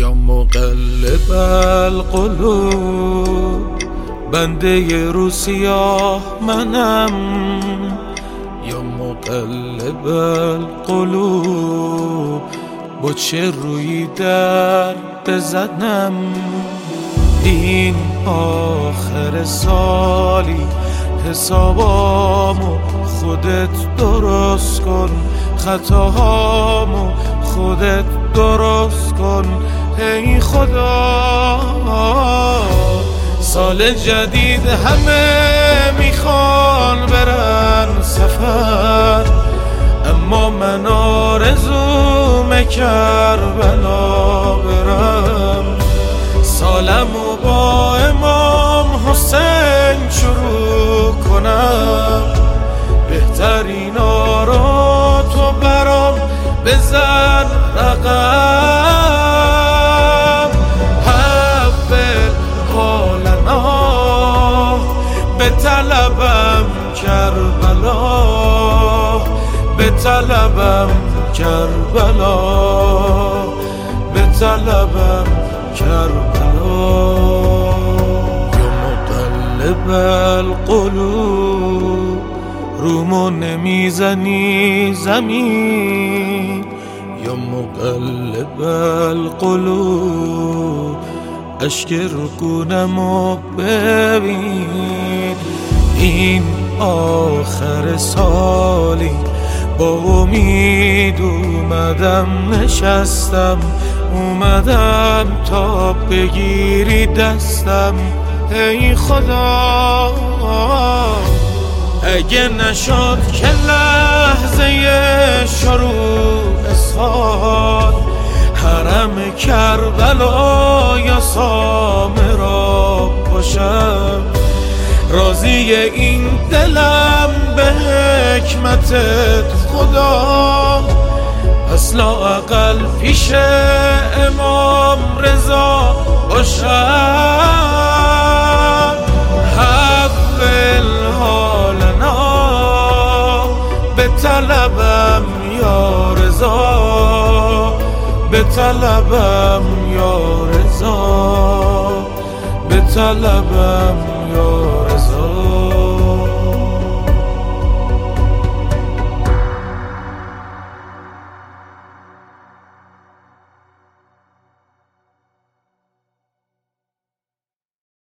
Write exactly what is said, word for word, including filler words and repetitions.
یا مقلب القلوب، بنده رو سیاه منم. یا مقلب القلوب، با چه روی در بزنم. این آخر سالی حسابامو خودت درست کن، خطاهامو خودت درست کن ای خدا. سال جدید همه میخوان برن سفر، اما من آرزوم کربلا برم. سالمو با امام حسین شروع کنم، بهترین آرا تو برام بزن رقم. حول حالنا به طلبم کربلا، به طلبم کربلا، به طلبم کربلا. یا مقلب القلوب، رومو نمیزنی زمین. یا مقلب القلوب، اشک رکونمو ببین. این آخر سالی با امید اومدم نشستم، اومدم تا بگیری دستم ای خدا. اگه نشد که لحظه شروع سال، حرم کربلا یا سامرا باشم. راضی این دلم به حکمتت خدا، پس لااقل پیش امام رضا باشم. حول حالنا به طلبم یا رضا، به طلبم یا رضا، به طلبم